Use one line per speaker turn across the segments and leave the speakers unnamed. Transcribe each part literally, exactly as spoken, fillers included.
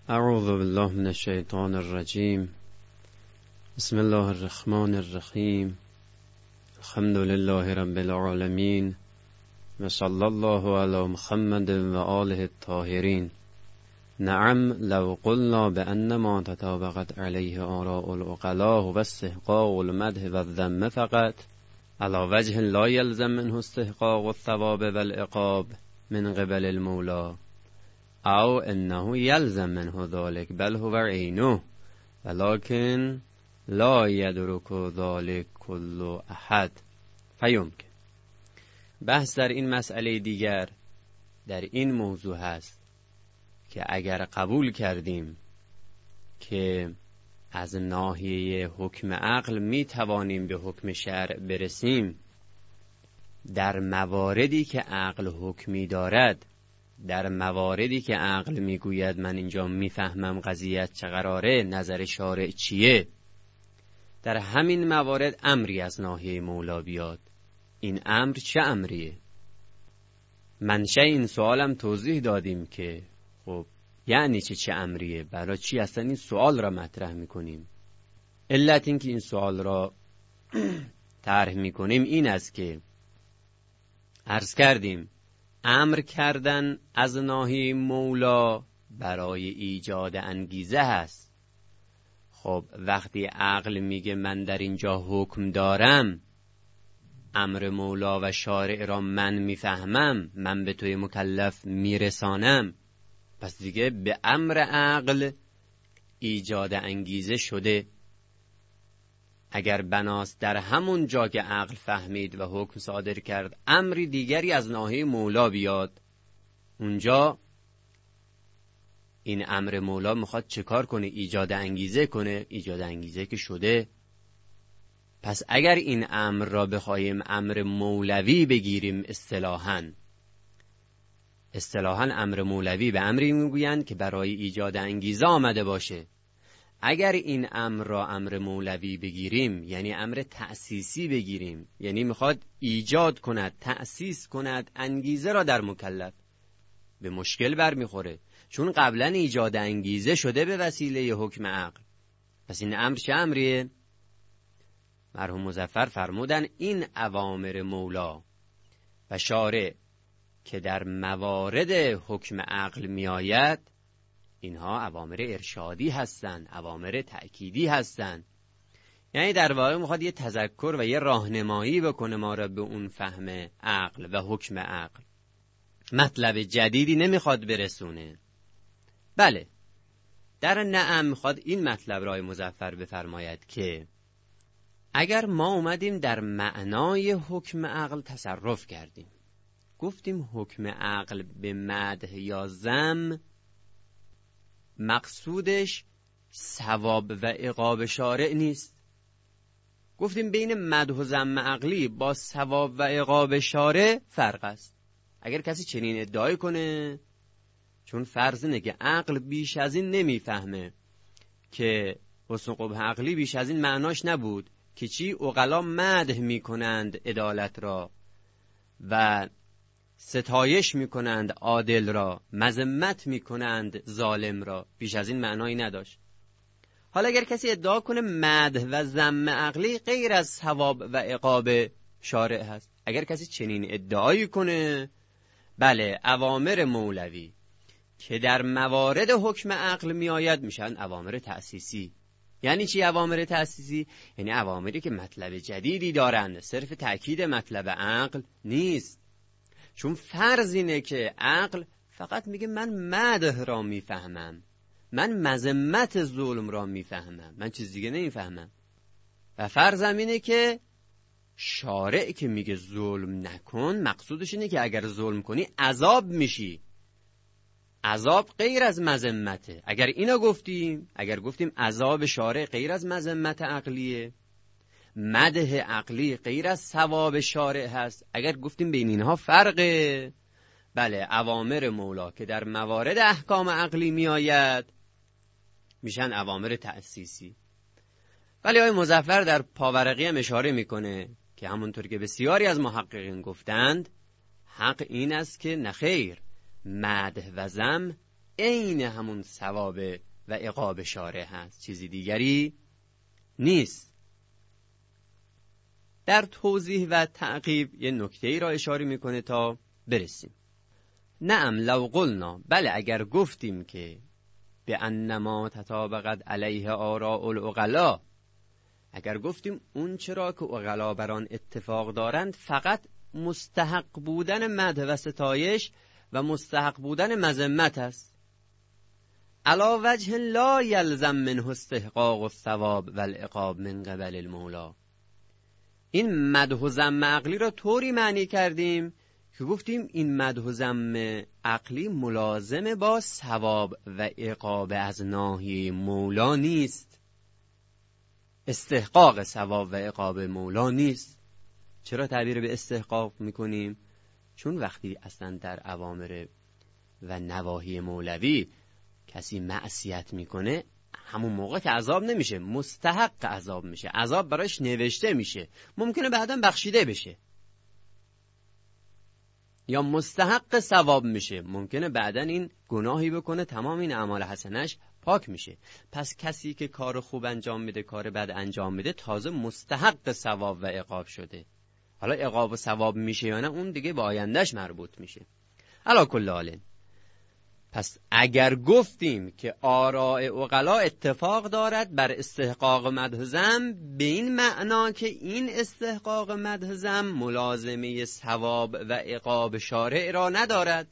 اعوذ بالله من الشیطان الرجیم. بسم الله الرحمن الرحیم. الحمد لله رب العالمین و صلی الله علی محمد و آله الطاهرین. نعم لو قلنا بأن ما تطابقت عليه آراء العقلاء و استحقاق المدح و الذم فقط على وجه لا يلزم منه استحقاق الثواب والعقاب من قبل المولى او انه يلزم منه ذلك بل هو عینه ولكن لا يدرك ذلك كل احد فیمکن. بحث در این مسئله دیگر در این موضوع هست که اگر قبول کردیم که از ناحیه حکم عقل می توانیم به حکم شرع برسیم، در مواردی که عقل حکمی دارد، در مواردی که عقل میگوید من اینجا میفهمم قضیت چه قراره، نظر شارع چیه، در همین موارد امری از ناحیه مولا بیاد. این امر چه امریه؟ منشأ این سوالم توضیح دادیم که خب یعنی چه چه امریه، برای چی اصلا این سوال را مطرح میکنیم. علت این که این سوال را طرح میکنیم این است که عرض کردیم امر کردن از ناحیه مولا برای ایجاد انگیزه هست. خب وقتی عقل میگه من در اینجا حکم دارم، امر مولا و شارع را من میفهمم، من به توی مکلف میرسانم، پس دیگه به امر عقل ایجاد انگیزه شده. اگر بناست در همون جا که عقل فهمید و حکم صادر کرد امری دیگری از ناحیه مولا بیاد، اونجا این امر مولا میخواد چه کار کنه؟ ایجاد انگیزه کنه. ایجاد انگیزه که شده، پس اگر این امر را بخوایم امر مولوی بگیریم، اصطلاحاً اصطلاحاً امر مولوی به امری میگویند که برای ایجاد انگیزه آمده باشه. اگر این امر را امر مولوی بگیریم یعنی امر تأسیسی بگیریم، یعنی میخواد ایجاد کند، تأسیس کند انگیزه را در مکلف، به مشکل برمیخوره، چون قبلا ایجاد انگیزه شده به وسیله حکم عقل. پس این امر چه امریه؟ مرحوم مظفر فرمودن این اوامر مولا و شارع که در موارد حکم عقل می آید، اینها اوامر ارشادی هستند، اوامر تأکیدی هستند. یعنی در واقع میخواد یه تذکر و یه راهنمایی بکنه ما را به اون فهم عقل و حکم عقل. مطلب جدیدی نمیخواد برسونه. بله، در نعم میخواد این مطلب را مظفر بفرماید که اگر ما اومدیم در معنای حکم عقل تصرف کردیم، گفتیم حکم عقل به مدح یا ذم مقصودش ثواب و عقاب شارع نیست، گفتیم بین مدح و ذم عقلی با ثواب و عقاب شارع فرق است. اگر کسی چنین ادعای کنه، چون فرض اینه که عقل بیش از این نمیفهمه، که حسن قبح عقلی بیش از این معناش نبود که چی؟ عقلا مدح میکنند عدالت را و ستایش میکنند عادل را، مذمت میکنند ظالم را، بیش از این معنایی نداشت. حالا اگر کسی ادعا کنه مدح و ذم عقلی غیر از ثواب و عقاب شارع هست، اگر کسی چنین ادعایی کنه، بله، اوامر مولوی که در موارد حکم عقل می آید میشن اوامر تأسیسی. یعنی چی اوامر تأسیسی؟ یعنی اوامری که مطلب جدیدی دارند، صرف تأکید مطلب عقل نیست. چون فرض اینه که عقل فقط میگه من مدح را میفهمم، من مذمت ظلم را میفهمم، من چیز دیگه نمیفهمم. و فرضم اینه که شارع که میگه ظلم نکن، مقصودش اینه که اگر ظلم کنی عذاب میشی. عذاب غیر از مذمته. اگر اینا گفتیم، اگر گفتیم عذاب شارع غیر از مذمت عقلیه، مدح عقلی غیر از ثواب شارع هست، اگر گفتیم بین اینها فرقه، بله، اوامر مولا که در موارد احکام عقلی می آید میشن اوامر تأسیسی. ولی آقای مظفر در پاورقی هم اشاره میکنه که همونطور که بسیاری از محققین گفتند، حق این است که نخیر، مدح و ذم عین همون ثواب و عقاب شارع هست، چیزی دیگری نیست. در توضیح و تعقیب یه نکته‌ای را اشاره میکنه تا برسیم. نعم لو قلنا، بله اگر گفتیم که به انما تطابقت علیه آراء العقلاء، اگر گفتیم اون چرا که عقلا بر آن اتفاق دارند فقط مستحق بودن مدح و ستایش و مستحق بودن مذمت است، علی وجه لا یلزم منه استحقاق الثواب والعقاب من قبل المولا، این مدح و ذم عقلی را طوری معنی کردیم که گفتیم این مدح و ذم عقلی ملازم با ثواب و عقاب از ناحیه مولا نیست، استحقاق ثواب و عقاب مولا نیست. چرا تعبیر به استحقاق میکنیم؟ چون وقتی اصلا در اوامر و نواهی مولوی کسی معصیت میکنه، همون موقع که عذاب نمیشه، مستحق عذاب میشه، عذاب براش نوشته میشه، ممکنه بعداً بخشیده بشه، یا مستحق ثواب میشه، ممکنه بعداً این گناهی بکنه تمام این اعمال حسنش پاک میشه. پس کسی که کار خوب انجام میده، کار بد انجام میده، تازه مستحق ثواب و عقاب شده. حالا عقاب و ثواب میشه یا نه اون دیگه به آیندهش مربوط میشه. علی کل حال، پس اگر گفتیم که آراء عقلا اتفاق دارد بر استحقاق مدح ذم، به این معنا که این استحقاق مدح ذم ملازمه ثواب و عقاب شارع را ندارد،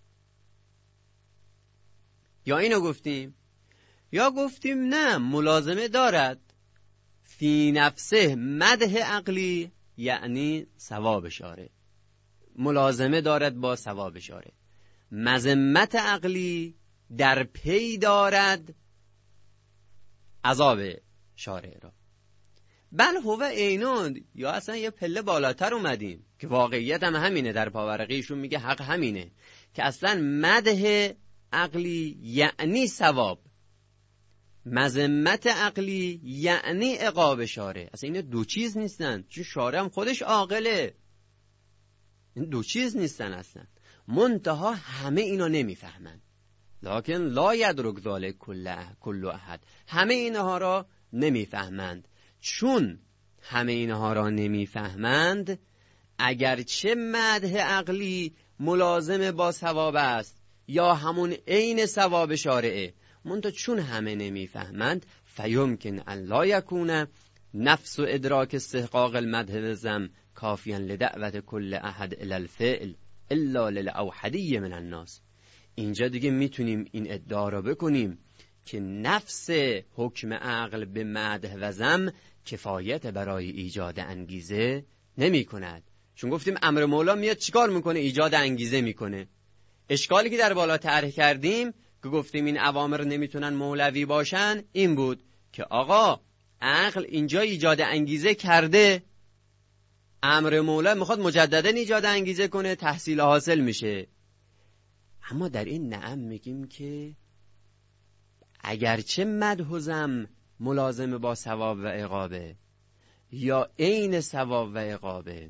یا اینو گفتیم، یا گفتیم نه ملازمه دارد، فی نفسه مدح عقلی یعنی ثواب شارع، ملازمه دارد با ثواب شارع، مذمت عقلی در پی دارد عذاب شارع را. بل هو اینون، یا اصلا یه پله بالاتر اومدیم که واقعیت هم همینه، در پاورقیشون میگه حق همینه که اصلا مدح عقلی یعنی ثواب، مذمت عقلی یعنی عقاب شارع. اصلا این دو چیز نیستن، چون شارع هم خودش عاقله، این دو چیز نیستن اصلا. منتها همه اینا نمیفهمن، لکن لا یدرک ذلک کل احد، همه اینها را نمیفهمند. چون همه اینها را نمیفهمند، اگرچه مدح عقلی ملازم با ثواب است یا همون عین ثواب شارعه، منتها چون همه نمیفهمند، فیمکن ان لا یکون نفس و ادراک استحقاق المدح و ذم کافیا لدعوت کل احد الی الفعل الا للاوحدی من الناس. اینجا دیگه میتونیم این ادعا را بکنیم که نفس حکم عقل به مدح و ذم کفایت برای ایجاد انگیزه نمی کند. چون گفتیم امر مولا میاد چیکار میکنه؟ ایجاد انگیزه میکنه. اشکالی که در بالا طرح کردیم که گفتیم این اوامر نمیتونن مولوی باشن این بود که آقا عقل اینجا ایجاد انگیزه کرده، امر مولا میخواد مجددا ایجاد انگیزه کنه، تحصیل حاصل میشه. اما در این نعم میگیم که اگرچه مدح و ذم ملازم با ثواب و عقابه یا عین ثواب و عقابه،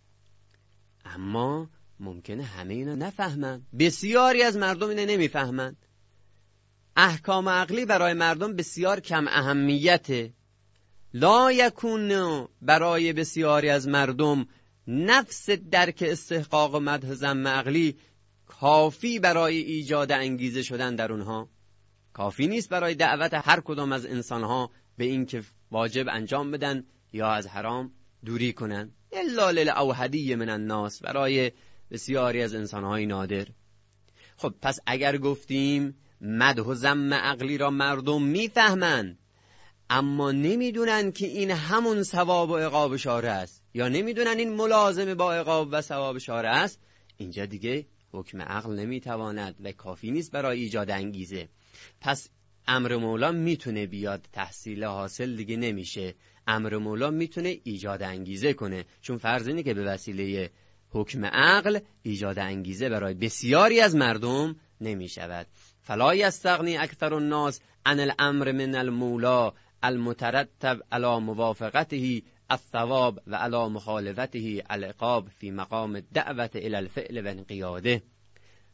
اما ممکنه همه اینا نفهمن. بسیاری از مردم اینو نمیفهمن. احکام عقلی برای مردم بسیار کم اهمیته. لا یکون برای بسیاری از مردم نفس درک استحقاق و مدح ذم عقلی کافی برای ایجاد انگیزه شدن در اونها. کافی نیست برای دعوت هر کدام از انسانها به این که واجب انجام بدن یا از حرام دوری کنن. الا للاوحدی من الناس، برای بسیاری از انسانهای نادر. خب پس اگر گفتیم مدح و ذم عقلی را مردم میفهمند اما نمیدونن که این همون ثواب و عقاب شارع است، یا نمیدونن این ملازمه با عقاب و ثواب شارع است، اینجا دیگه حکم عقل نمیتواند و کافی نیست برای ایجاد انگیزه. پس امر مولا میتونه بیاد، تحصیل حاصل دیگه نمیشه. امر مولا میتونه ایجاد انگیزه کنه، چون فرض اینه که به وسیله حکم عقل ایجاد انگیزه برای بسیاری از مردم نمیشود. فلا یستغنی اکثر الناس عن الامر من المولا المترتب على موافقته الثواب و على مخالفته العقاب فی مقام دعوت الى الفعل و انقیاده.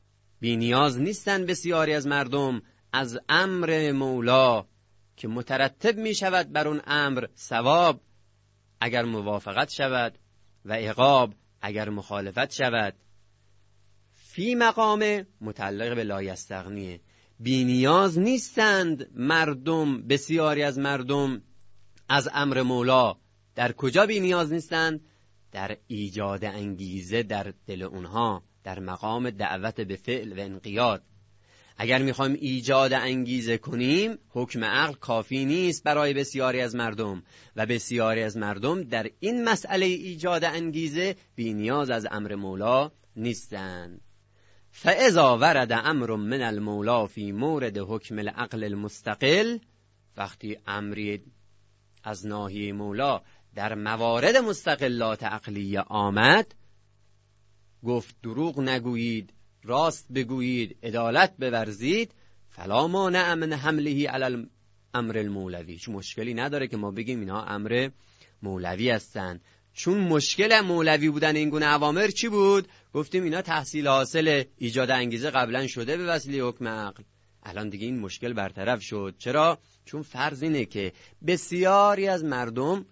بی نیاز نیستند بسیاری از مردم از امر مولا که مترتب می شود بر اون امر ثواب اگر موافقت شود و عقاب اگر مخالفت شود. فی مقام متعلق به لا یستغنیه. بی نیاز نیستند مردم، بسیاری از مردم از امر مولا. در کجا بی نیاز نیستند؟ در ایجاد انگیزه در دل اونها، در مقام دعوت به فعل و انقیاد. اگر میخوایم ایجاد انگیزه کنیم، حکم عقل کافی نیست برای بسیاری از مردم و بسیاری از مردم در این مسئله ایجاد انگیزه بی نیاز از امر مولا نیستند. فاذا ورد امر من المولا فی مورد حکم العقل المستقل، وقتی امری از ناحیه مولا در موارد مستقلات عقلیه آمد، گفت دروغ نگویید، راست بگویید، عدالت بورزید، فلا مانع من حمله علی الامر المولوی. چون مشکلی نداره که ما بگیم اینها امر مولوی هستند. چون مشکل مولوی بودن این گونه اوامر چی بود؟ گفتیم اینا تحصیل حاصل ایجاد انگیزه قبلا شده به وسیله حکم عقل. الان دیگه این مشکل برطرف شد. چرا؟ چون فرض اینه که بسیاری از مردم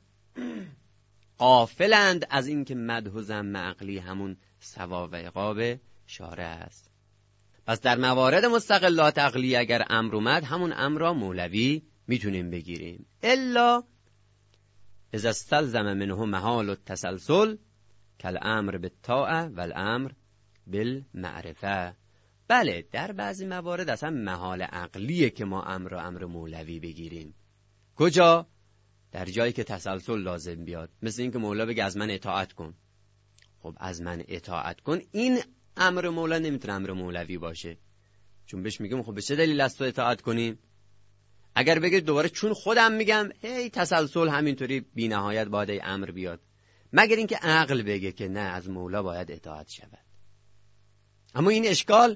غافلند از این که مدح و ذم عقلی همون ثواب و عقاب شارع است. پس در موارد مستقلات عقلی اگر امر اومد، همون امر را مولوی میتونیم بگیریم. الا اذا استلزم منه محال التسلسل کالامر بالطاعه والامر بالمعرفه. بله، در بعضی موارد اصلا محال عقلیه که ما امر را امر مولوی بگیریم. کجا؟ در جایی که تسلسل لازم بیاد. مثل این که مولا بگه از من اطاعت کن. خب از من اطاعت کن، این امر مولا نمیتونه امر مولوی باشه، چون بهش میگم خب به چه دلیل از تو اطاعت کنیم؟ اگر بگه دوباره چون خودم میگم، هی تسلسل همینطوری بی نهایت باید امر بیاد، مگر اینکه عقل بگه که نه، از مولا باید اطاعت شود. اما این اشکال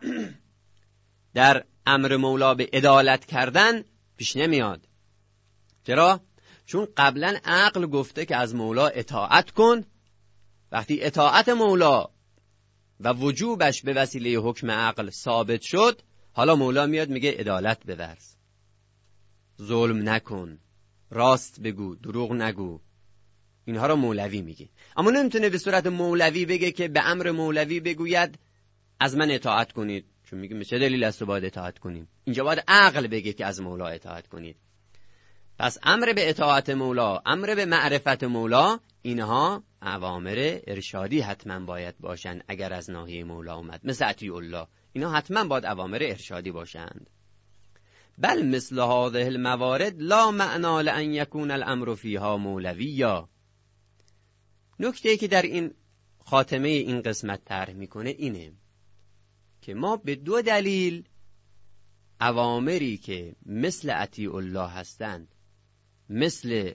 در امر مولا به عدالت کردن پیش نمیاد. چرا؟ چون قبلا عقل گفته که از مولا اطاعت کن. وقتی اطاعت مولا و وجوبش به وسیله حکم عقل ثابت شد، حالا مولا میاد میگه عدالت بورز، ظلم نکن، راست بگو، دروغ نگو. اینها را مولوی میگه. اما نمیتونه به صورت مولوی بگه که به امر مولوی بگوید از من اطاعت کنید، چون میگه به چه دلیل از تو باید اطاعت کنیم؟ اینجا باید عقل بگه که از مولا اطاعت کنید. پس امر به اطاعت مولا، امر به معرفت مولا، اینها اوامر ارشادی حتما باید باشند. اگر از ناحیه مولا اومد مثل اطیع الله، اینا حتما باید اوامر ارشادی باشند. بل مثل هذه الموارد لا معنا لان یکون الامر فیها مولویا. نکته که در این خاتمه این قسمت طرح میکنه اینه که ما به دو دلیل اوامری که مثل اطیع الله هستند، مثل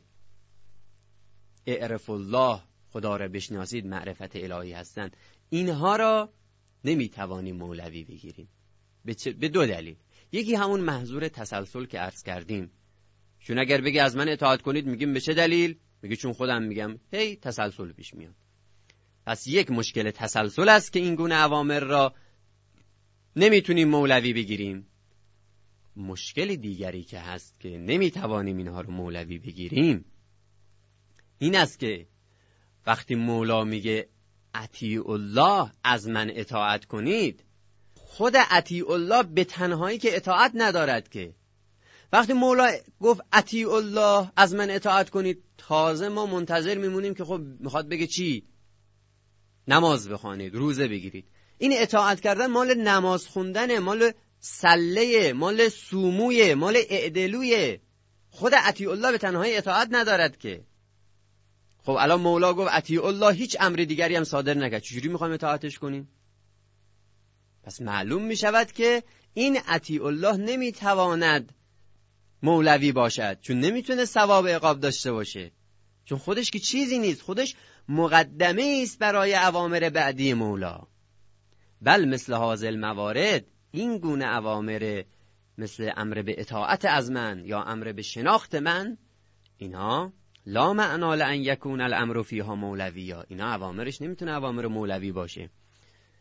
اعرف الله، خدا را بشناسید، معرفت الهی هستند، اینها را نمیتوانیم مولوی بگیریم. به, به دو دلیل. یکی همون محظور تسلسل که عرض کردیم، چون اگر بگی از من اطاعت کنید، میگیم به چه دلیل؟ میگه چون خودم میگم، هی تسلسل پیش میاد. پس یک مشکل تسلسل است که این گونه اوامر را نمیتونیم مولوی بگیریم. مشکل دیگری که هست که نمیتوانیم اینها رو مولوی بگیریم این است که وقتی مولا میگه اطیع الله، از من اطاعت کنید، خود اطیع الله به تنهایی که اطاعت ندارد که. وقتی مولا گفت اطیع الله، از من اطاعت کنید، تازه ما منتظر میمونیم که خب میخواد بگه چی؟ نماز بخوانید، روزه بگیرید. این اطاعت کردن مال نماز خوندنه، مال سله، مال سومویه، مال اعدلویه. خود اطیع الله به تنهایی اطاعت ندارد که. خب الان مولا گفت اطیع الله، هیچ امر دیگری هم صادر نکرد، چجوری میخوایم اطاعتش کنیم؟ پس معلوم میشود که این اطیع الله نمیتواند مولوی باشد، چون نمیتونه ثواب عقاب داشته باشه، چون خودش که چیزی نیست، خودش مقدمه است برای اوامر بعدی مولا. بل مثل هذه الموارد، این گونه اوامر مثل امر به اطاعت از من یا امر به شناخت من، اینها لا معنا لان یکون الامر فیها مولویا، اینا اوامرش نمیتونه اوامر مولوی باشه.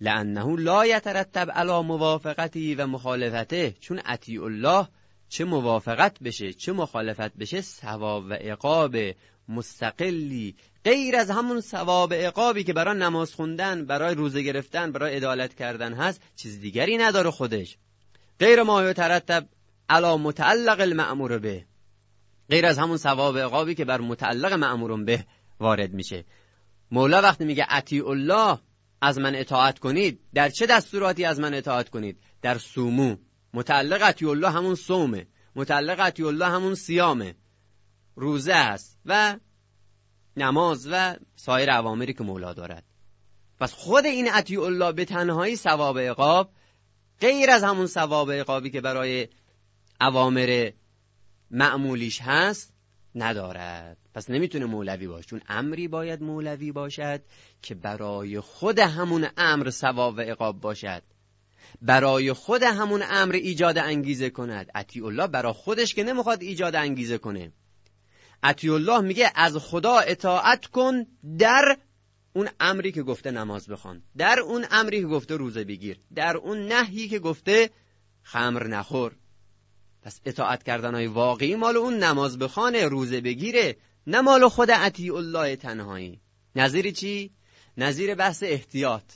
لانه لا یترتب علی موافقتی و مخالفته، چون اطیع الله چه موافقت بشه چه مخالفت بشه ثواب و عقاب مستقلی غیر از همون ثواب و عقابی که برای نماز خوندن، برای روزه گرفتن، برای عدالت کردن هست، چیز دیگری نداره خودش. غیر ما یترتب علی متعلق المأمور به، غیر از همون ثواب و عقابی که بر متعلق مأمور به وارد میشه. مولا وقتی میگه اطیع الله، از من اطاعت کنید، در چه دستوراتی از من اطاعت کنید؟ در صومو. متعلق اطیع الله همون صومه، متعلق اطیع الله همون صیامه، روزه است و نماز و سایر اوامری که مولا دارد. پس خود این اطیع الله به تنهایی ثواب عقاب غیر از همون ثواب عقابی که برای اوامر معمولیش هست ندارد. پس نمیتونه مولوی باشه، چون امری باید مولوی باشد که برای خود همون امر ثواب و عقاب باشد، برای خود همون امر ایجاد انگیزه کند. اطیع الله برای خودش که نمیخواد ایجاد انگیزه کنه. اطیع الله میگه از خدا اطاعت کن در اون امری که گفته نماز بخوان، در اون امری که گفته روزه بگیر، در اون نهی که گفته خمر نخور. پس اطاعت کردنهای واقعی مال اون نماز بخوانه، روزه بگیره، نه مال خود اطیع الله تنهایی. نظیر چی؟ نظیر بحث احتیاط.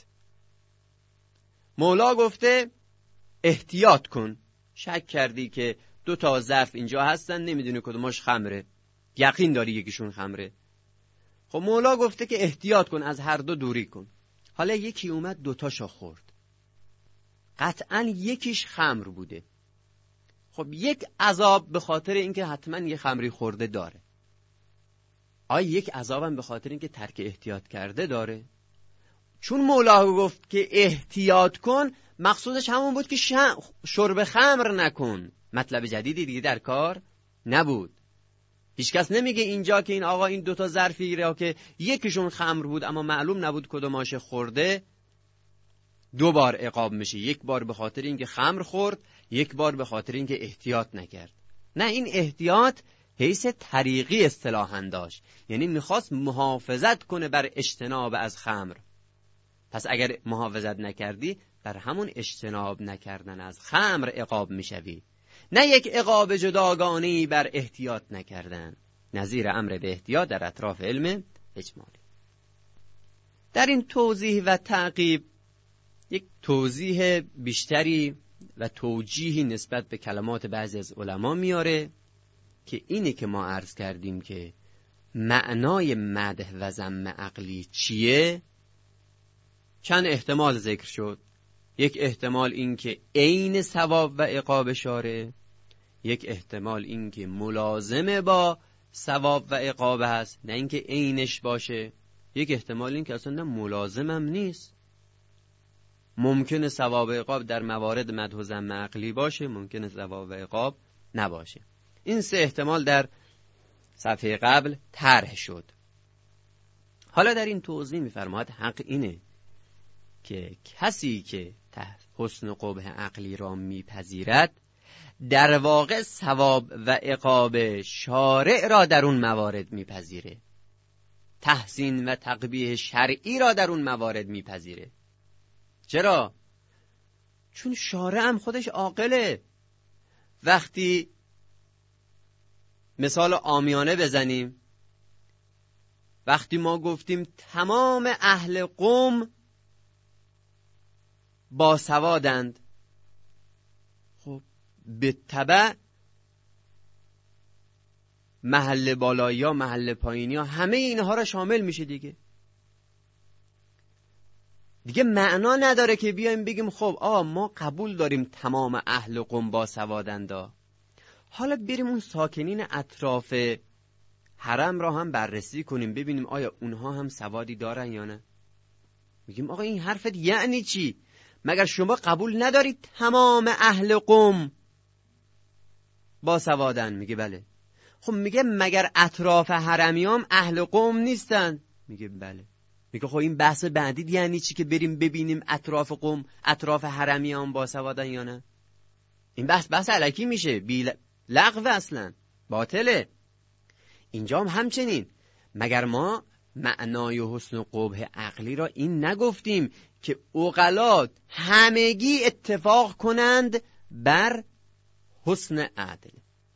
مولا گفته احتیاط کن، شک کردی که دو تا ظرف اینجا هستن، نمیدونی کدومش خمره، یقین داری یکیشون خمره. خب مولا گفته که احتیاط کن، از هر دو دوری کن. حالا یکی اومد دوتاشو خورد، قطعا یکیش خمر بوده. خب یک عذاب به خاطر اینکه حتما یه خمری خورده داره. آیا یک عذابم به خاطر اینکه ترک احتیاط کرده داره؟ چون مولا گفت که احتیاط کن، مقصودش همون بود که شرب خمر نکن. مطلب جدیدی دیگه در کار نبود. هیچ کس نمیگه اینجا که این آقا این دوتا ظرفی را که یکیشون خمر بود اما معلوم نبود کدوماش خورده، دو بار عقاب میشه. یک بار به خاطر اینکه خمر خورد، یک بار به خاطر اینکه احتیاط نکرد. نه، این احتیاط حیث طریقی اصطلاحاً داشت، یعنی میخواست محافظت کنه بر اجتناب از خمر. پس اگر محافظت نکردی، بر همون اجتناب نکردن از خمر عقاب میشوی، نه یک عقاب جداگانه‌ای بر احتیاط نکردن. نظیر امر به احتیاط در اطراف علم اجمالی. در این توضیح و تعقیب یک توضیح بیشتری و توجیهی نسبت به کلمات بعضی از علما میاره که اینه که ما عرض کردیم که معنای مدح و ذم عقلی چیه. چند احتمال ذکر شد. یک احتمال این که عین ثواب و عقاب شاره، یک احتمال این که ملازمه با ثواب و عقاب هست، نه اینکه عینش باشه، یک احتمال این که اصلا نه ملازمم نیست. ممکنه ثواب و عقاب در موارد مدح و ذم عقلی باشه، ممکنه ثواب و عقاب نباشه. این سه احتمال در صفحه قبل طرح شد. حالا در این توضیح می‌فرماید حق اینه که کسی که حسن قبح عقلی را میپذیرد، در واقع ثواب و عقاب شارع را در اون موارد میپذیره، تحسین و تقبیح شرعی را در اون موارد میپذیره. چرا؟ چون شارع هم خودش عاقله. وقتی مثال عامیانه بزنیم، وقتی ما گفتیم تمام اهل قوم با سوادند، خب به تبع محل بالایی ها محل پایینی ها همه اینها را شامل میشه دیگه. دیگه معنا نداره که بیایم بگیم خب آه ما قبول داریم تمام اهل قوم با سوادند، حالا بریم اون ساکنین اطراف حرم را هم بررسی کنیم ببینیم آیا اونها هم سوادی دارن یا نه. میگیم آقا این حرفت یعنی چی؟ مگر شما قبول ندارید تمام اهل قوم با سوادن؟ میگه بله. خب میگه مگر اطراف حرمیام اهل قوم نیستن؟ میگه بله. میگه خب این بحث بعدی یعنی چی که بریم ببینیم اطراف قوم اطراف حرمیام با سوادن یا نه؟ این بحث بحث الکی میشه، بی لغو اصلا باطله. اینجا هم همچنین، مگر ما معنای حسن و قبح عقلی را این نگفتیم که عقلا همگی اتفاق کنند بر حسن عدل،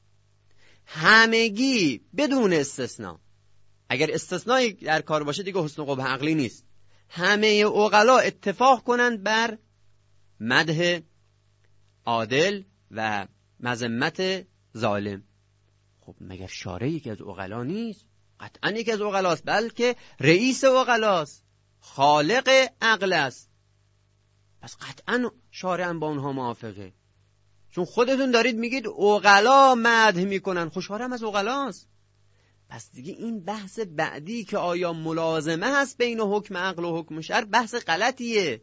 همگی بدون استثناء. اگر استثنایی در کار باشه دیگه حسن و قبح عقلی نیست. همه عقلا اتفاق کنند بر مدح عادل و مذمت ظالم. خب مگر شارع یکی از عقلا نیست؟ قطعا یکی از عقلاست، بلکه رئیس عقلاست، خالق عقل است. پس قطعا شارع هم با اونها موافقه، چون خودتون دارید میگید عقلا مدح میکنن، خب شارع هم از عقلاست. پس دیگه این بحث بعدی که آیا ملازمه هست بین حکم عقل و حکم شرع بحث غلطیه.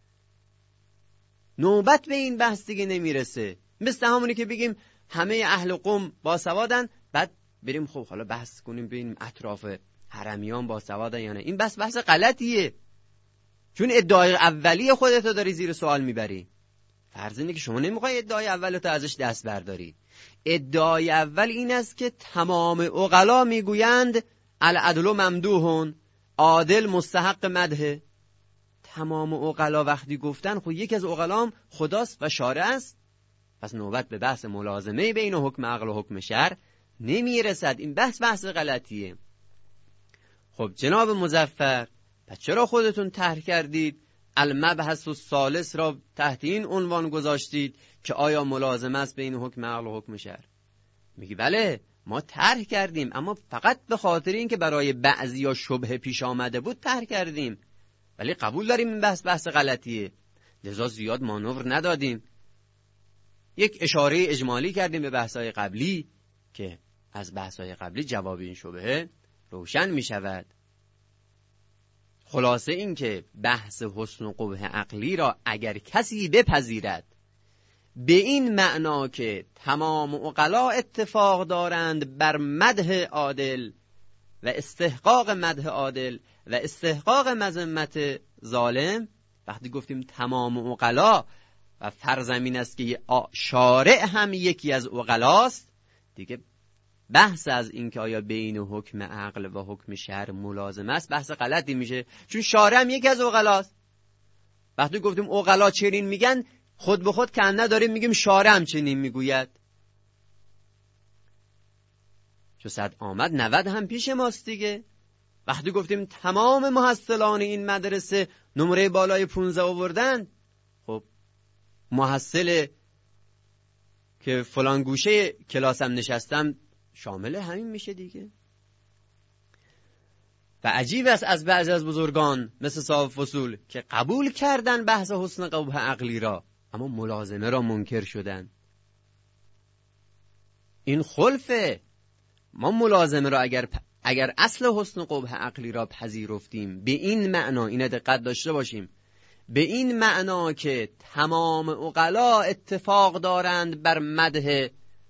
نوبت به این بحث دیگه نمیرسه. مثل همونی که بگیم همه اهل قم باسوادن، بعد بریم خب حالا بحث کنیم ببینیم اطراف حرمیان باسوادن یا نه. این بحث بحث غلطیه، چون ادعای اولیه خودتو داری زیر سوال میبری. فرض اینه که شما نمیخوای ادعای اولتو ازش دست برداری. ادعای اول این است که تمام عقلا میگویند العدل ممدوحون، عادل مستحق مدحه. تمام عقلا وقتی گفتن خب یکی از عقلام خداست و شارع است، پس نوبت به بحث ملازمه بین حکم عقل و حکم شرع نمیرسد. این بحث بحث غلطیه. خب جناب مظفر، پس چرا خودتون طرح کردید المبحث الثالث را تحت این عنوان گذاشتید که آیا ملازمه است بین حکم عقل و حکم شرع؟ میگی بله ما طرح کردیم، اما فقط به خاطر این که برای بعضیا شبهه پیش آمده بود طرح کردیم، ولی قبول داریم این بحث بحث غلطیه، لذا زیاد مانور ندادیم. یک اشاره اجمالی کردیم به بحث‌های قبلی که از بحث‌های قبلی جواب این شبهه روشن می شود. خلاصه این که بحث حسن و قبح عقلی را اگر کسی بپذیرد به این معنا که تمام عقلا اتفاق دارند بر مدح عادل و استحقاق مدح عادل و استحقاق مذمت ظالم، وقتی گفتیم تمام عقلا و فرضمین است که شارع هم یکی از عقلاست، دیگه بحث از این که آیا بین حکم عقل و حکم شرع ملازمه است بحث غلطی میشه، چون شارع هم یکی از عقلاست. وقتی گفتیم عقلا چنین میگن، خود به خود کنه داریم میگیم شارع هم چنین میگوید. چون صد آمد نود هم پیش ماست دیگه. وقتی گفتیم تمام محصلان این مدرسه نمره بالای پونزده آوردن، خب محصل که فلان گوشه کلاسم نشستم شامل همین میشه دیگه. و عجیب است از بعضی از بزرگان مثل صاحب فصول که قبول کردن بحث حسن قبح عقلی را، اما ملازمه را منکر شدن. این خلفه. ما ملازمه را اگر اگر اصل حسن قبح عقلی را پذیرفتیم به این معنا، این دقت داشته باشیم، به این معنا که تمام عقلا اتفاق دارند بر مدح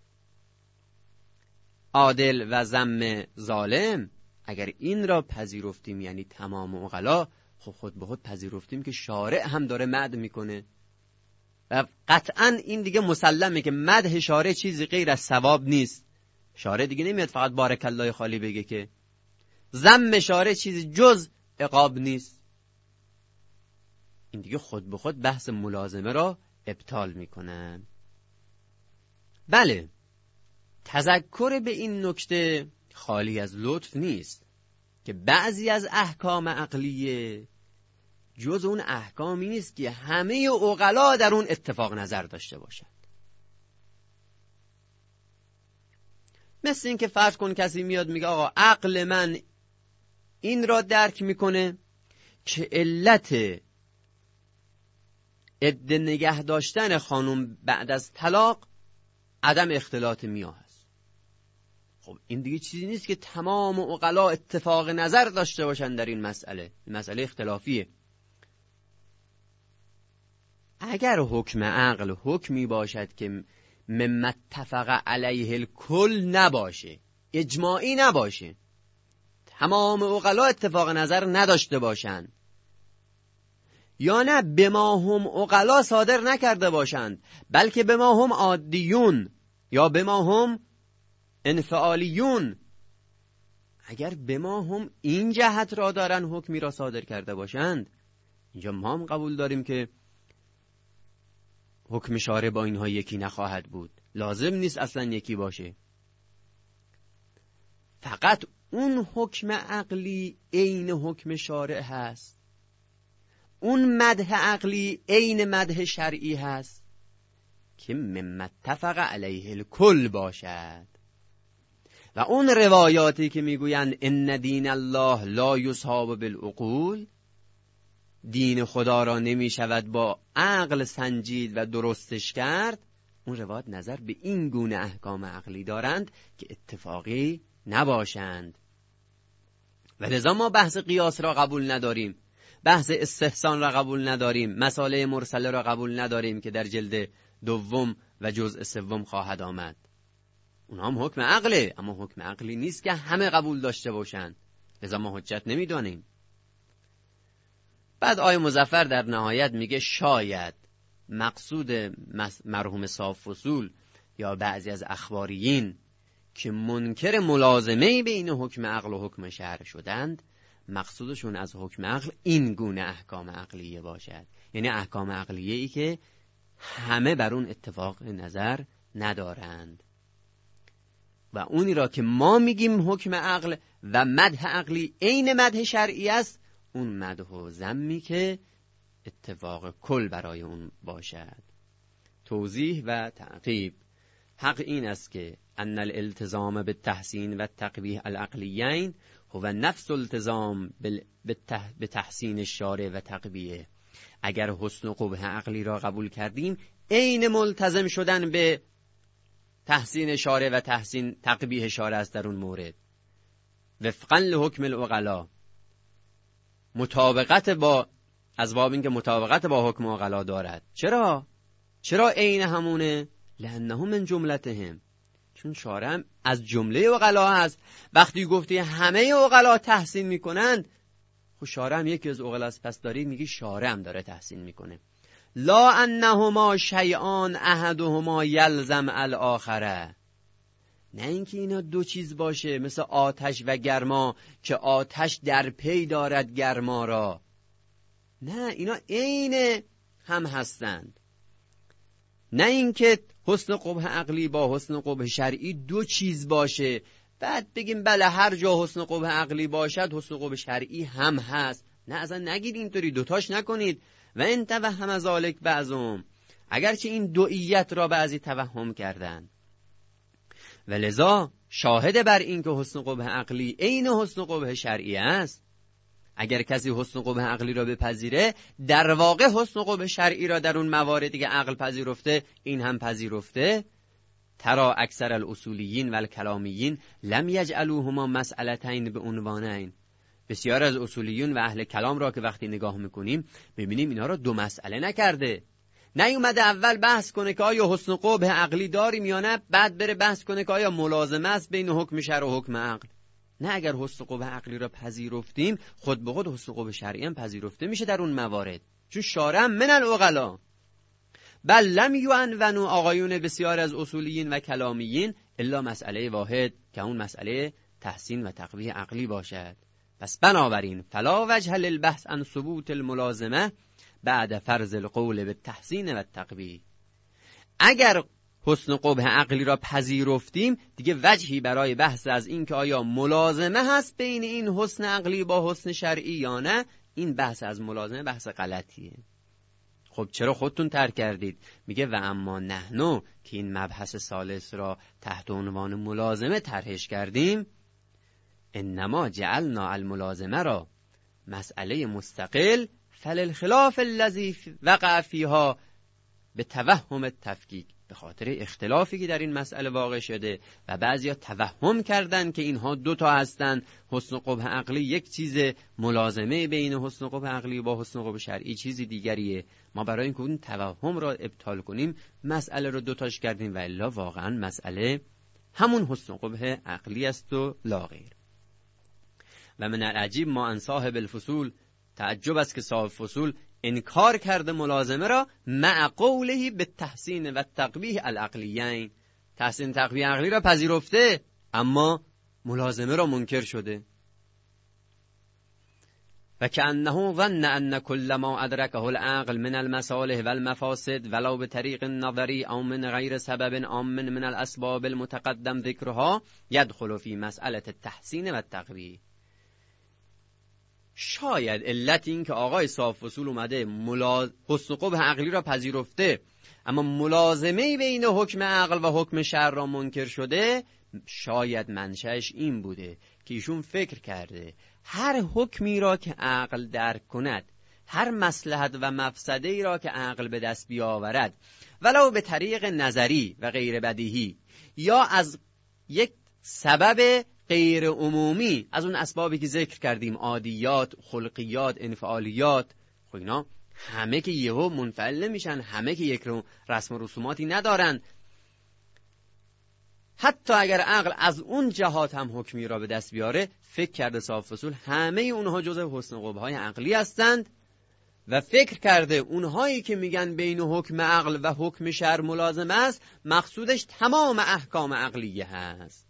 عادل و ذم ظالم، اگر این را پذیرفتیم یعنی تمام عقلا، خب خود به خود پذیرفتیم که شارع هم داره مدح میکنه و قطعا این دیگه مسلمه که مدح شارع چیزی غیر از ثواب نیست. شارع دیگه نمیاد فقط بارک الله خالی بگه، که ذم شارع چیزی جز عقاب نیست. این دیگه خود به خود بحث ملازمه را ابطال میکنن. بله، تذکر به این نکته خالی از لطف نیست که بعضی از احکام عقلیه جز اون احکامی نیست که همه عقلا در اون اتفاق نظر داشته باشند. مثل این که فرض کن کسی میاد میگه آقا عقل من این را درک میکنه که علت عده نگه داشتن خانم بعد از طلاق عدم اختلاط میاه است. خب این دیگه چیزی نیست که تمام عقلا اتفاق نظر داشته باشن در این مسئله. این مسئله اختلافیه. اگر حکم عقل حکمی باشد که مما اتفق علیه الکل نباشه، اجماعی نباشه، تمام عقلا اتفاق نظر نداشته باشند، یا نه به ما هم عقلا صادر نکرده باشند بلکه به ما هم عادیون یا به ما هم انفعالیون اگر به ما هم این جهت را دارن حکمی را صادر کرده باشند، اینجا ما هم قبول داریم که حکم شارع با اینها یکی نخواهد بود، لازم نیست اصلا یکی باشه. فقط اون حکم عقلی عین حکم شارع هست، اون مدح عقلی عین مدح شرعی هست که مما اتفق علیه الکل باشد. و اون روایاتی که میگویند ان دین الله لا یصحاب بالعقول، دین خدا را نمی شود با عقل سنجید و درستش کرد، اون روایات نظر به این گونه احکام عقلی دارند که اتفاقی نباشند. و لذا ما بحث قیاس را قبول نداریم، بحث استحسان را قبول نداریم، مساله مرسله را قبول نداریم که در جلد دوم و جزء سوم خواهد آمد. اونها هم حکم عقله، اما حکم عقلی نیست که همه قبول داشته باشند، لذا ما حجت نمیدانیم. بعد آیه مظفر در نهایت میگه شاید مقصود مرحوم صاحب فصول یا بعضی از اخباریین که منکر ملازمه بین حکم عقل و حکم شرع شدند، مقصودشون از حکم عقل این گونه احکام عقلیه باشد، یعنی احکام عقلیه ای که همه بر اون اتفاق نظر ندارند. و اونی را که ما میگیم حکم عقل و مدح عقلی عین مدح شرعی است، اون مدح و ذمی که اتفاق کل برای اون باشد. توضیح و تعقیب: حق این است که ان الالتزام بالتحسین و التقبیح العقلیین هو نفس التزام به تحسین الشارع و تقبیحه. اگر حسن و قبح عقلی را قبول کردیم، عین ملتزم شدن به تحسین شارع و تحسین تقبیح شارع است در اون مورد، وفقا لحکم العقلا، مطابقت با از باب این که مطابقت با حکم عقلا دارد. چرا؟ چرا عین همونه؟ لانه من جملتهم، چون شارع از جمله عقلا هست. وقتی گفتی همه عقلا تحسین میکنند، خب شارع هم یکی از عقلا است، پس داری میگی شارع هم داره تحسین میکنه. لا انهما شیئان احدهما یلزم الاخره، نه اینکه اینا دو چیز باشه مثل آتش و گرما که آتش در پی دارد گرما را، نه، اینا عین هم هستند. نه اینکه حسن قبح عقلی با حسن قبح شرعی دو چیز باشه بعد بگیم بله هر جا حسن قبح عقلی باشد حسن قبح شرعی هم هست. نه، اصلا نگید اینطوری، دوتاش نکنید. و این توهم ذالک بعضهم، اگرچه این دوئیت را بعضی توهم کردند. و لذا شاهد بر این که حسن قبح عقلی عین حسن قبح شرعی است. اگر کسی حسن قبح عقلی را بپذیره، در واقع حسن قبح شرعی را در اون مواردی که عقل پذیرفته این هم پذیرفته. ترا اکثر الاصولیین و الکلامیین لم یجعلوهما مسئلتین به عنوانین. بسیار از اصولیون و اهل کلام را که وقتی نگاه میکنیم ببینیم اینها را دو مسئله نکرده. نیومده اول بحث کنه که آیا حسن قبح عقلی داریم یا نه، بعد بره بحث کنه که آیا ملازمه است بین حکم شرع و حکم عقل. نه، اگر حسن قبح عقلی را پذیرفتیم، خود به خود حسن قبح شرعی هم پذیرفته میشه در اون موارد، چون شارع من العقلا. بل لم یعنونوا، آقایون بسیار از اصولیین و کلامیین، الا مسئله واحد که اون مسئله تحسین و تقبیح عقلی باشد. پس بنابراین فلا وجه للبحث عن ثبوت الملازمه بعد فرض القول بالتحسین و التقبیح. اگر حسن قبح عقلی را پذیرفتیم، دیگه وجهی برای بحث از این که آیا ملازمه هست بین این حسن عقلی با حسن شرعی یا نه، این بحث از ملازمه بحث غلطیه. خب چرا خودتون ترک کردید؟ میگه و اما نحنو که این مبحث ثالث را تحت عنوان ملازمه طرحش کردیم، انما جعلنا الملازمه را مسئله مستقل فللخلاف الذی وقع فیها به توهم التفکیک، به خاطر اختلافی که در این مسئله واقع شده و بعضیا توهم کردن که اینها دوتا هستن، حسن قبح عقلی یک چیزه، ملازمه بین حسن قبح عقلی با حسن قبح شرعی چیزی دیگریه. ما برای اینکه اون توهم را ابطال کنیم مسئله رو دوتاش کردیم، و الا واقعا مسئله همون حسن قبح عقلی است و لا غیر. و من العجیب ما ان صاحب الفصول، تعجب است که صاحب فصول انکار کرده ملازمه را مع قوله به تحسین و تقبیح العقلیین. تحسین تقبیح عقلی را پذیرفته، اما ملازمه را منکر شده. و کأنه ظن ان کل ما ادرکه العقل من المصالح والمفاسد ولو بطریق نظری او من غیر سبب عام من الاسباب المتقدم ذکرها يدخل فی مسئله التحسین و التقویح. شاید علت این که آقای صاحب فصول اومده ملاز... حسن قبح عقلی را پذیرفته اما ملازمه بین حکم عقل و حکم شرع را منکر شده، شاید منشأش این بوده که ایشون فکر کرده هر حکمی را که عقل درک کند، هر مصلحت و مفسده ای را که عقل به دست بیاورد، ولو به طریق نظری و غیر بدیهی یا از یک سبب غیر عمومی از اون اسبابی که ذکر کردیم، عادیات، خلقیات، انفعالیات، خب اینا همه که یهو منفعل نمیشن، همه که یک رسم و رسوماتی ندارن. حتی اگر عقل از اون جهات هم حکمی را به دست بیاره، فکر کرده صاحب فصول همه اونها جزء حسن قبح‌های عقلی هستند و فکر کرده اونهایی که میگن بین حکم عقل و حکم شرع ملازمه است، مقصودش تمام احکام عقلیه هست.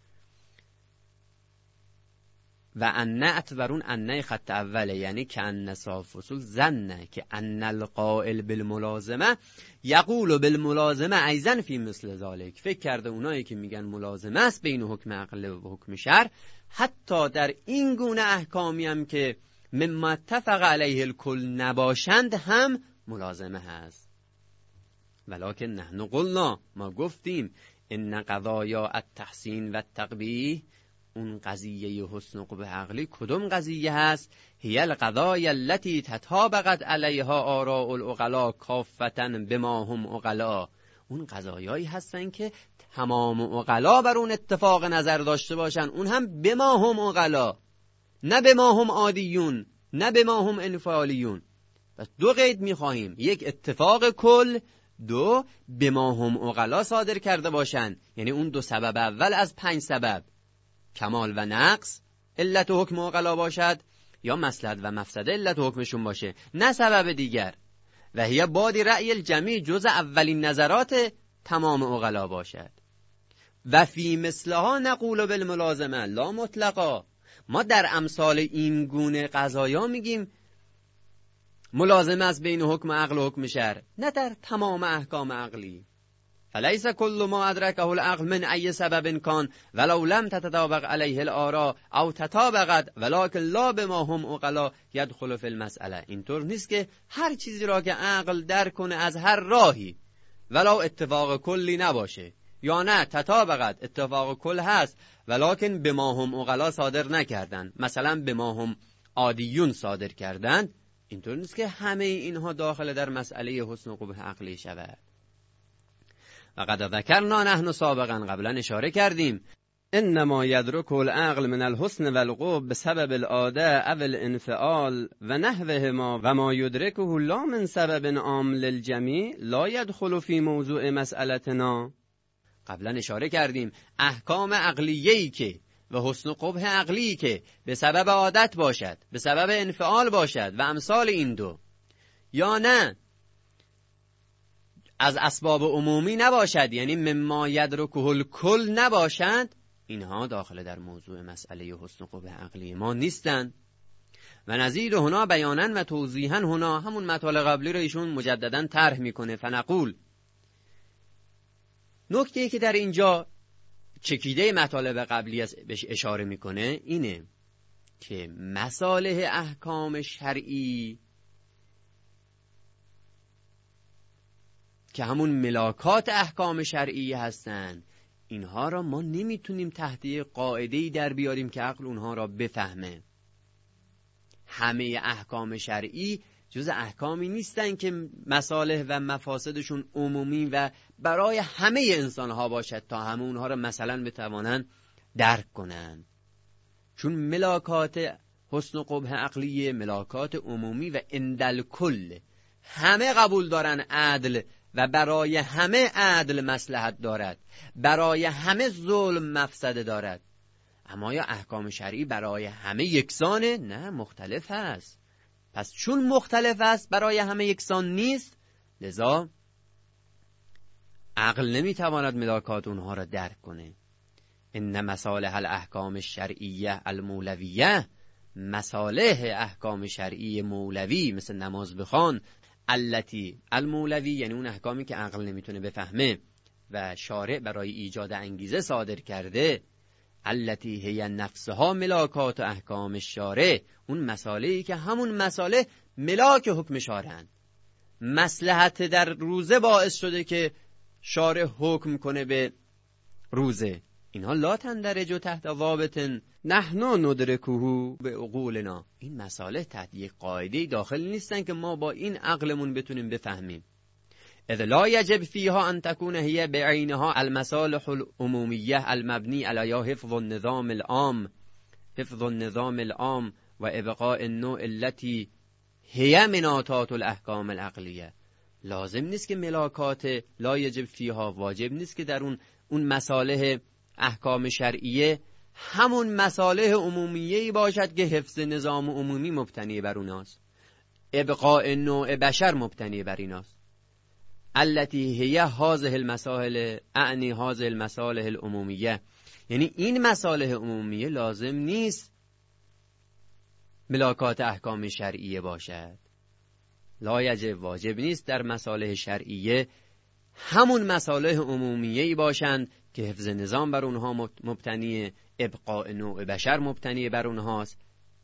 و ان اعتبرون ان خط اوله، یعنی که ان صاحب فصول زنه که ان القائل بالملازمه یقول بالملازمه ایضا فی مثل ذالک. فکر کرده اونایی که میگن ملازمه است بین حکم عقل و حکم شرع، حتی در این گونه احکامی هم که مما اتفق علیه الکل نباشند هم ملازمه هست. ولکن نحن قلنا، ما گفتیم ان قضایا التحسین و التقبیح، اون قضیه حسن قبح عقلی کدوم قضیه هست؟ هی القضایا التي تطابقت علیها آراء العقلاء کافتا بما هم عقلاء. اون قضایایی هستن که تمام عقلا بر اون اتفاق نظر داشته باشن، اون هم بما هم عقلاء، نه بما هم عادیون، نه بما هم انفعالیون. پس دو قید میخواهیم، یک اتفاق کل، دو بما هم عقلاء صادر کرده باشن، یعنی اون دو سبب اول از پنج سبب، کمال و نقص علت و حکم عقلا باشد یا مصلحت و مفسده علت و حکمشون باشه، نه سبب دیگر. و هی بادی رأی الجمیع، جز اولین نظرات تمام عقلا باشد. و فی مثلها نقول بالملازمه لا مطلقا، ما در امثال این گونه قضایا میگیم ملازمه از بین حکم عقل و حکم شرع، نه در تمام احکام عقلی. فلیس کل ما ادرکه العقل من ای سبب کان ولو لم تتطابق علیه الآراء او تطابقت ولکن لا بما هم عقلا یدخل فی المسئله. اینطور نیست که هر چیزی را که عقل درک کنه از هر راهی ولو اتفاق کلی نباشه، یا نه تطابقت اتفاق کل هست ولکن بما هم عقلا صادر نکردن، مثلا بما هم عادیون صادر کردن، اینطور نیست که همه اینها داخل در مسئله حسن قبح عقلی شود. و قد ذکرنا نحن سابقا، قبلا اشاره کردیم، انما یدرک العقل من الحسن والقبح بسبب العاده او الانفعال و نحوه ما و ما یدرکه لا من سبب عام للجمیع لا يدخل فی موضوع مسئلتنا. قبلا اشاره کردیم احکام عقلیه‌ای که و حسن قبح عقلی که به سبب عادت باشد، به سبب انفعال باشد و امثال این دو، یا نه از اسباب عمومی نباشد، یعنی مما یدرکه الکل نباشد، اینها داخل در موضوع مسئله حسن قبح عقلی ما نیستند. و نزید هنا بیانن و توضیحا هنا، همون مطالب قبلی رو ایشون مجددا طرح میکنه. فنقول، نکته‌ای که در اینجا چکیده مطالب قبلی بهش اشاره میکنه اینه که مصالح احکام شرعی که همون ملاکات احکام شرعی هستن، اینها را ما نمیتونیم تحت قاعده‌ای در بیاریم که عقل اونها را بفهمه. همه احکام شرعی جز احکامی نیستن که مصالح و مفاسدشون عمومی و برای همه انسانها باشد تا همه اونها را مثلا بتوانن درک کنن، چون ملاکات حسن قبح عقلی ملاکات عمومی و اندل کل، همه قبول دارن عدل و برای همه عدل مصلحت دارد، برای همه ظلم مفسده دارد. اما یا احکام شرعی برای همه یکسانه؟ نه، مختلف است. پس چون مختلف است، برای همه یکسان نیست، لذا عقل نمیتواند ملاکات اونها را درک کنه. ان مصالح الاحکام الشرعیه المولویه، مصالح احکام شرعی مولوی مثل نماز بخوان، التی المولوی یعنی اون احکامی که عقل نمیتونه بفهمه و شارع برای ایجاد انگیزه صادر کرده، التی هی نفسها ملاکات و احکام الشارع، اون مصالحی که همون مصالح ملاک حکم شارعن. مصلحت در روزه باعث شده که شارع حکم کنه به روزه، اینها لا تندرج تحت ضابط نحن ندرکه به عقولنا، این مصالح تحت یک قاعده داخل نیستن که ما با این عقلمون بتونیم بفهمیم. اذ لا یجب فیها ان تكون هي بعینها المصالح العمومیه المبنی علی حفظ النظام العام، حفظ النظام العام و ابقاء النوع التي هي مناطات الاحکام العقلیه. لازم نیست که ملاکات لا یجب فیها، واجب نیست که در اون اون مصالح احکام شرعیه همون مصالح عمومیه‌ای باشد که حفظ نظام عمومی مبتنی بر اوناست، ابقاء نوع بشر مبتنی بر ایناست. التي هي هذه المصالح اعنی هذه المصالح العمومیه، یعنی این مصالح عمومیه لازم نیست ملاکات احکام شرعیه باشد. لا یجب، واجب نیست در مصالح شرعیه همون مصالح عمومیه‌ای باشند که حفظ نظام بر اونها مبتنی، ابقاء نوع بشر مبتنی بر اونهاست.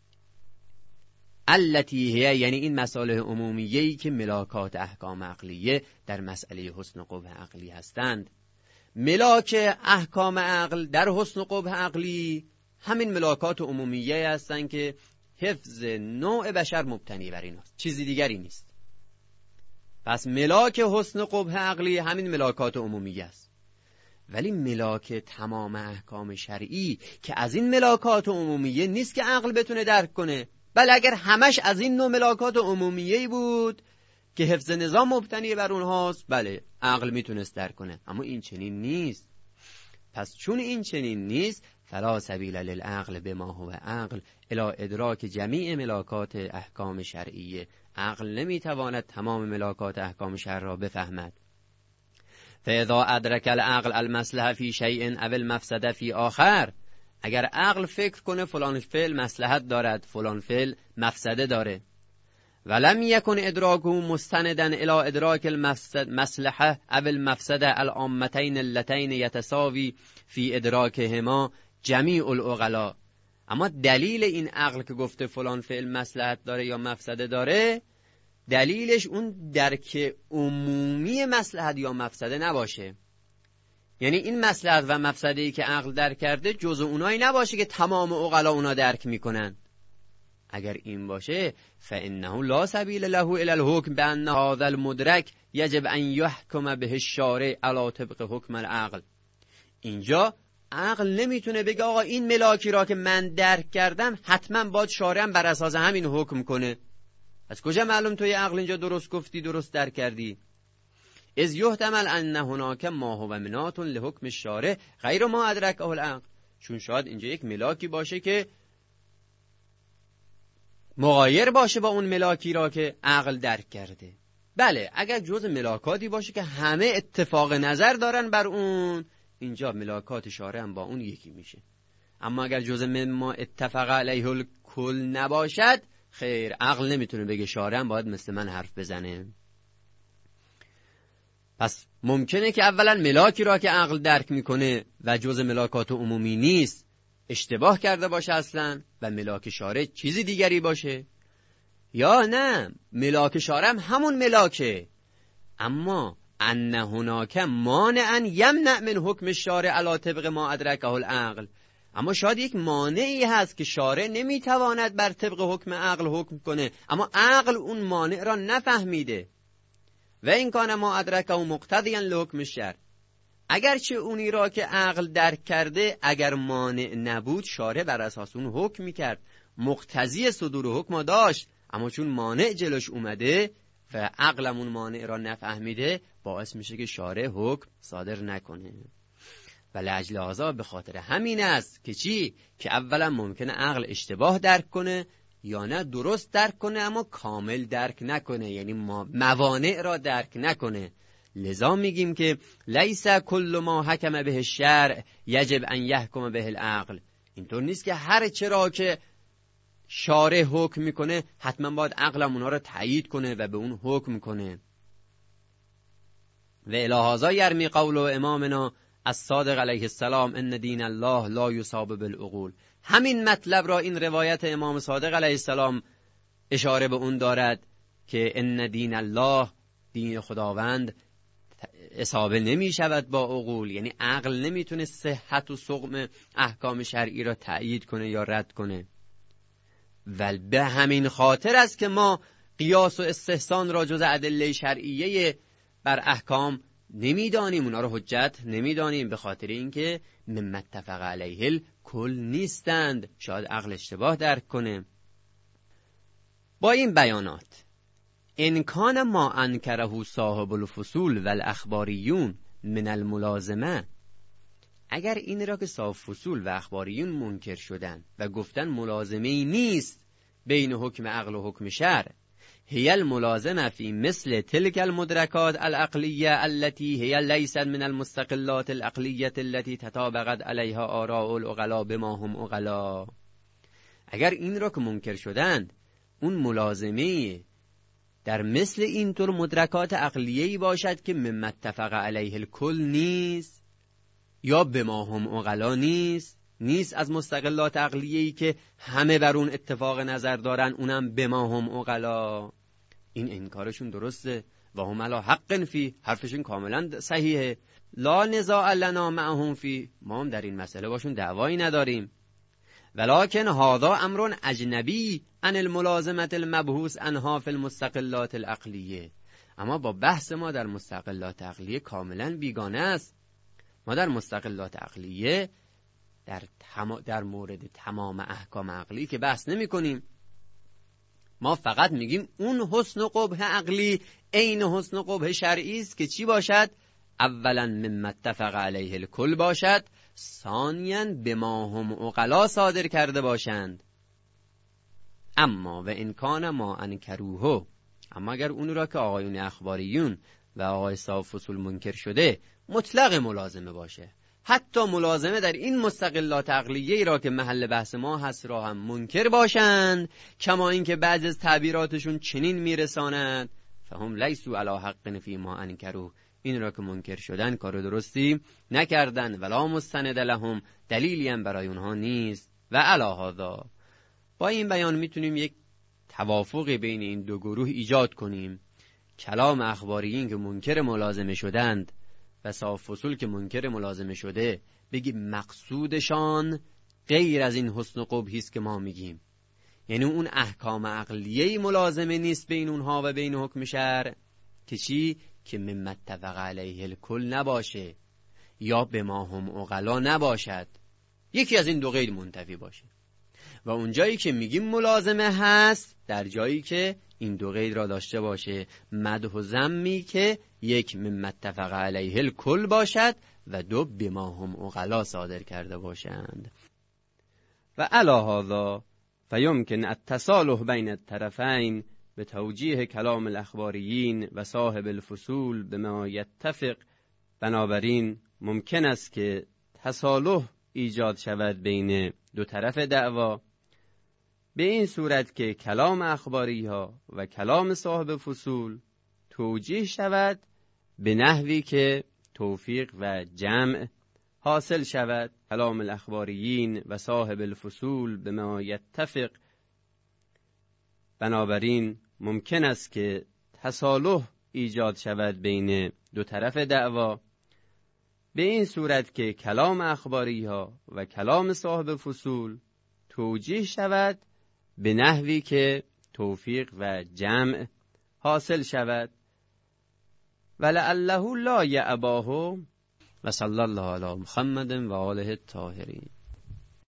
التی هی یعنی این مصالح عمومیه‌ای که ملاکات احکام عقلیه در مسئله حسن و قبح عقلی هستند. ملاک احکام عقل در حسن و قبح عقلی همین ملاکات عمومیه هستند که حفظ نوع بشر مبتنی بر ایناست، چیزی دیگری نیست. پس ملاک حسن و قبح عقلی همین ملاکات عمومیه است. ولی ملاک تمام احکام شرعی که از این ملاکات عمومیه نیست که عقل بتونه درک کنه، بله اگر همش از این نوع ملاکات عمومیه‌ای بود که حفظ نظام مبتنی بر اونهاست، بله عقل میتونست درک کنه، اما این چنین نیست. پس چون این چنین نیست، فلا سبیل للعقل بما هو عقل الی ادراک جمیع ملاکات احکام شرعیه، عقل نمیتواند تمام ملاکات احکام شرع را بفهمد. فاذا ادرک العقل المصلحه فی شیء او المفسده فی آخر، اگر عقل فکر کنه فلان فعل مصلحت دارد، فلان فعل مفسده داره، ولم یکن ادراکه مستندا الی ادراک المصلحه او المفسده العامتین اللتین یتساوی فی ادراکهما جمیع العقلاء، اما دلیل این عقل که گفته فلان فعل مصلحت داره یا مفسده داره، دلیلش اون درک عمومی مصلحت یا مفسده نباشه. یعنی این مصلحت و مفسده‌ای که عقل درک کرده جزء اونایی نباشه که تمام عقلا اونا درک میکنن. اگر این باشه فانه لا سبیل له الی الحکم بان هذا المدرک یجب ان یحکم به الشارع علی طبق حکم العقل. اینجا عقل نمیتونه بگه آقا این ملاکی را که من درک کردم حتما باید شارع بر اساس همین حکم کنه. از کجا معلوم توی عقل اینجا درست گفتی، درست درک کردی؟ از یحتمل ان هناک ما هو منات لحکم الشارع غیر ما ادرکه العقل، چون شاید اینجا یک ملاکی باشه که مغایر باشه با اون ملاکی را که عقل درک کرده. بله اگر جزء ملاکاتی باشه که همه اتفاق نظر دارن بر اون، اینجا ملاکات شارع هم با اون یکی میشه. اما اگر جزء مما اتفق علیه الکل نباشد، خیر، عقل نمیتونه بگه شارع هم باید مثل من حرف بزنه. پس ممکنه که اولا ملاکی را که عقل درک میکنه و جزء ملاکات عمومی نیست اشتباه کرده باشه اصلا و ملاک شارع چیزی دیگری باشه، یا نه ملاک شارع هم همون ملاکه، اما ان هناک مانعا یمنع من حکم الشارع علی طبق ما ادرکه العقل، اما شاید یک مانعی هست که شارع نمیتواند بر طبق حکم عقل حکم کنه، اما عقل اون مانع را نفهمیده. و این کان ما ادرکه مقتضیا لحکم الشرع، اگرچه اونی را که عقل درک کرده اگر مانع نبود شارع بر اساس اون حکم میکرد، مقتضی صدور حکم داشت، اما چون مانع جلوش اومده و عقلمون مانع را نفهمیده، باعث میشه که شارع حکم صادر نکنه. و لاجل هذا به خاطر همین است که چی؟ که اولا ممکنه عقل اشتباه درک کنه یا نه درست درک کنه اما کامل درک نکنه، یعنی موانع را درک نکنه. لذا میگیم که لیس کل ما حکم به الشرع یجب ان یحکم به العقل. اینطور نیست که هر چرا که شارع حکم میکنه حتما باید عقلم اونها رو تایید کنه و به اون حکم کنه. و الهذا یرمی قول امامنا الصادق علیه السلام ان دین الله لا یصاب بالعقول. همین مطلب را این روایت امام صادق علیه السلام اشاره به اون دارد که ان دین الله، دین خداوند، اصابه نمی شود با عقول، یعنی عقل نمیتونه صحت و سقم احکام شرعی را تأیید کنه یا رد کنه. و به همین خاطر است که ما قیاس و استحسان را جز ادله شرعیه بر احکام نمیدانیم، اونا رو حجت نمیدانیم، به خاطر اینکه مما اتفق علیه الکل نیستند. شاید عقل اشتباه درک کنه. با این بیانات ان کان ما انکره صاحب الفصول و الاخباریون من الملازمه، اگر این را که صاحب فصول و اخباریون منکر شدن و گفتن ملازمه ای نیست بین حکم عقل و حکم شرع، هی الملازمه فی مثل تلک المدرکات العقلیه التي هی لیست من المستقلات العقلیه التي تطابقت علیها آراء العقلاء بما هم عقلاء. اگر این را که منکر شدند اون ملازمه در مثل اینطور مدرکات عقلیه‌ای باشد که مما اتفق علیه الکل نیست یا بما هم عقلاء نیست، نیست از مستقلات عقلیه‌ای که همه بر اون اتفاق نظر دارن، اونم بما هم عقلاء، این انکارشون درسته و هم علی حق فی، حرفشون کاملا صحیحه. لا نزاع لنا معهم فی، ما هم در این مسئله باشون دعوایی نداریم. ولکن هذا امر اجنبی عن الملازمه المبحوث عنها فی المستقلات العقلیه، اما با بحث ما در مستقلات عقلیه کاملا بیگانه است. ما در مستقلات عقلیه در, تم... در مورد تمام احکام عقلی که بحث نمی کنیم. ما فقط میگیم اون حسن و قبح عقلی عین حسن و قبح شرعی است که چی باشد؟ اولا مما اتفق علیه الکل باشد، ثانیاً بما هم عقلا صادر کرده باشند. اما و ان کان ما انکروه، اما اگر اون را که آقایون اخباریون و آقای صاحب فصول منکر شده مطلق ملازمه باشه، حتی ملازمه در این مستقلات عقلیه را که محل بحث ما هست را هم منکر باشند، کما اینکه بعضی از تعبیراتشون چنین میرساند فهم لیسوا علی حق فی ما انکروه، این را که منکر شدن کار درستی نکردن، ولا مستند لهم، دلیلی هم برای اونها نیست. و علی هذا، با این بیان میتونیم یک توافقی بین این دو گروه ایجاد کنیم. کلام اخباریین که منکر ملازمه شدند و صاحب فصول که منکر ملازمه شده، بگیم مقصودشان غیر از این حسن و قبحی است که ما میگیم، یعنی اون احکام عقلیه ملازمه نیست بین اونها و بین حکم شرع که چی؟ که مما اتفق علیه الکل نباشه یا بما هم عقلا نباشد، یکی از این دو قید منتفی باشه. و اون جایی که میگیم ملازمه هست در جایی که این دو قید را داشته باشه، مدح و ذمی که یک مما اتفق علیه الکل باشد و دو بما هم عقلا صادر کرده باشند. و علی هذا فیمکن التصالح بین الطرفین به توجیه کلام الاخباریین و صاحب الفصول به ما یتفق. بنابراین ممکن است که تصالح ایجاد شود بین دو طرف دعوا به این صورت که کلام اخباری ها و کلام صاحب فصول توجیه شود به نحوی که توفیق و جمع حاصل شود. کلام الاخباریین و صاحب الفصول به ما یتفق. بنابراین ممکن است که تصالح ایجاد شود بین دو طرف دعوا به این صورت که کلام اخباری ها و کلام صاحب فصول توجیه شود به نحوی که توفیق و جمع حاصل شود. ولعله لا یعباه. و صلی الله علی محمد و آله الطاهرین.